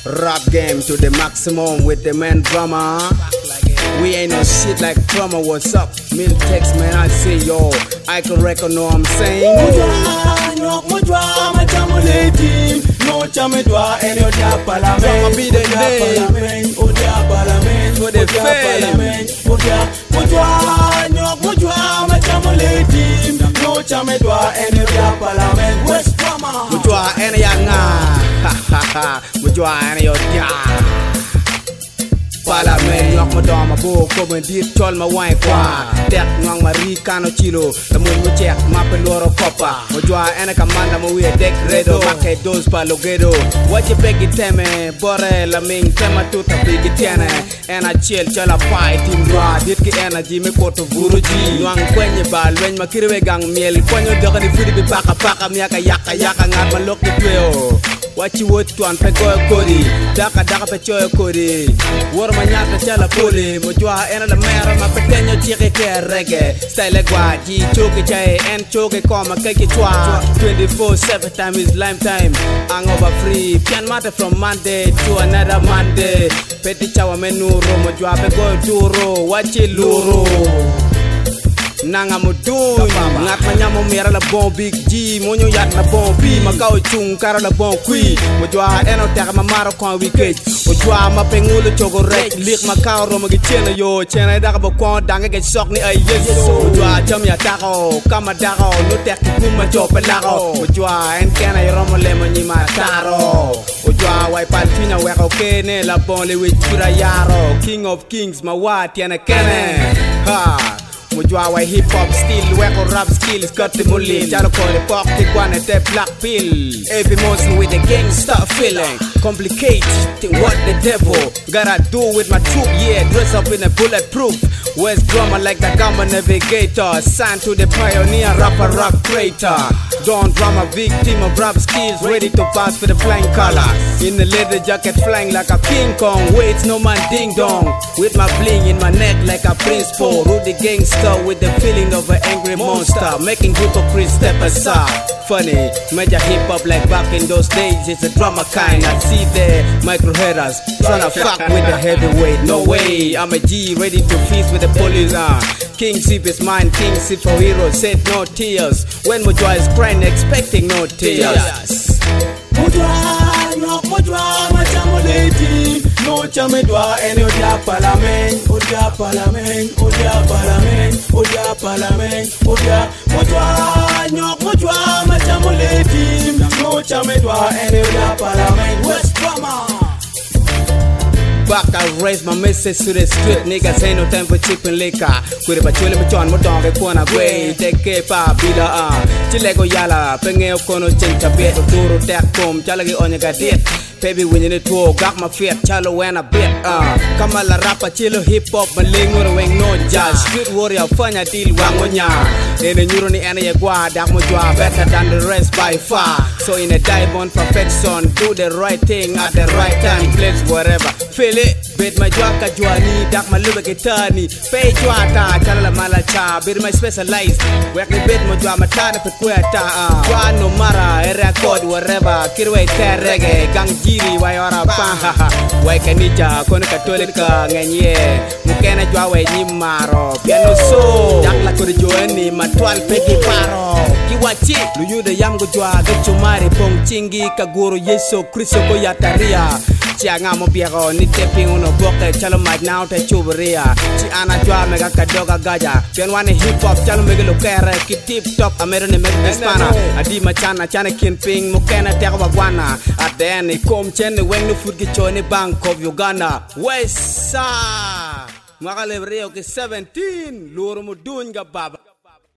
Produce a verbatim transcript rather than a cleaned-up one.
Rap game to the maximum with the man drama. We ain't no shit like drama. What's up? Mil text man, I say yo, I can reckon know I'm saying. No chame dwa en yo dia parliament. Be the name o dia parliament for the fame. O dia mujwa no mujwa ma chamo lady. No chame dwa en yo dia parliament. West drama. Mujwa en ya nga. Ha ha ha. Mujwa en yo dia. Parliament yok ma doma bo ko ben dit tol ma wine kwa tek ngong ma ri kano chilo la mun mu check ma pe loro copa mo jwa ene kamanda mo we dek redo ma ke dos pa logedo what you beg it teme bore la ming tema tuta big tiene ena chiel chala fight team dwa dit ki energy me ko to vuruji nwang kwenye bal wen ma kirwe gang miel konyo dogani fudi bi baka baka miaka yaka yaka ngat ma lok de tweo what you would to an pe go kodi daka daka pe choy kodi wor ma nyata chala pole mo jwa ena la mera ma petenyo tire ke reggae style gwa ji choke chai en choke koma keke twa twenty-four seven time is lime time ang over free pian mate from Monday to another Monday peti chawa menuro mo jwa pe go duro wachi luro nanga modun ngat manyamo mera la bon big G monyo yat na bon bi makao chung kara la bon kui mo jwa eno tek ma maro kon weekend o jwa ma pengulo chogo rek lik makao ro magi chena yo chena da ba kon danga ge sok ni ay yes o jwa jam ya tako kama dako no tek ku ma jo pelaro o jwa en kena yo mo le mo ni ma taro o jwa wai pal fina we ko kene la bon le we chura yaro king of kings ma wa tiene kene ha Mujwa wa hip hop still weko rap skills got the mulli chalo ko the pop the one the black pill every monster with the gangsta feeling complicated what the devil gotta do with my troop yeah dress up in a bulletproof West drama like the gamma navigator signed to the pioneer rapper rap creator don't drama victim of rap skills ready to pass for the flying colors in the leather jacket flying like a King Kong wait no man ding dong with my bling in my neck like a Prince Paul Rudy gangster with the feeling of an angry monster, making hypocrites step aside. Funny, major hip hop like back in those days, it's a drama kind. I see the micro headers tryna fuck with the heavyweight. No way, I'm a G ready to feast with the police. Uh. King Sip is mine, King Sip for heroes, said no tears. When Mujwa is crying, expecting no tears. Mujwa, no Mujwa, my chamo lady. No chame dwa en yo dia parliament, o dia parliament, o dia parliament, o dia parliament, o dia mujwa, no mujwa, ma chamo lady. No chame dwa en yo dia parliament, West drama. Back I raise my message to the street niggas ain't no time for chipping liquor Kure ba chule mo chon mo donge kona gwe Teke pa bila ah Chile go yala Penge o kono chincha bet Duro tek kom Chala gi onye ga dit Baby when you need to gak ma fit Chalo when a bit ah Kama la rapa chilo hip hop Malinguro weng no jazz Street warrior fanya deal wango nya Ene nyuro ni ene ye gwa Dak mo jwa better than the rest by far So in a diamond perfection Do the right thing at the right time Place wherever Feel it Bet my jwa ka jwa ni Dak ma lube kitani Pay jwa ta Chala la mala cha Bir my specialized Wek ni bet mo jwa matana pe kwe ta Jwa no mara E record wherever Kirwe te reggae Gang jiri wai ora pa Wai kanija Kono katolika Ngenye Mukena jwa wai ni maro Piano so Dak la kuri jwa ni Matwal pegi paro Kiwachi Luyu de yam go jwa Gachumari pong chingi Kaguru Yeso Kristo ko yataria Chia nga mo biero ni teping uno boke chalo mic now te chuberia Chi ana jwa mega kadoga gaja Pian wane hip hop chalo mega lukere Ki tip top amero ni mega spana Adi machana chane kinping mukena teka wagwana At the end ni kom chen ni weng ni food ki cho ni Bank of Uganda West side Mwaka lebreo ki seventeen Luro mo dun ga baba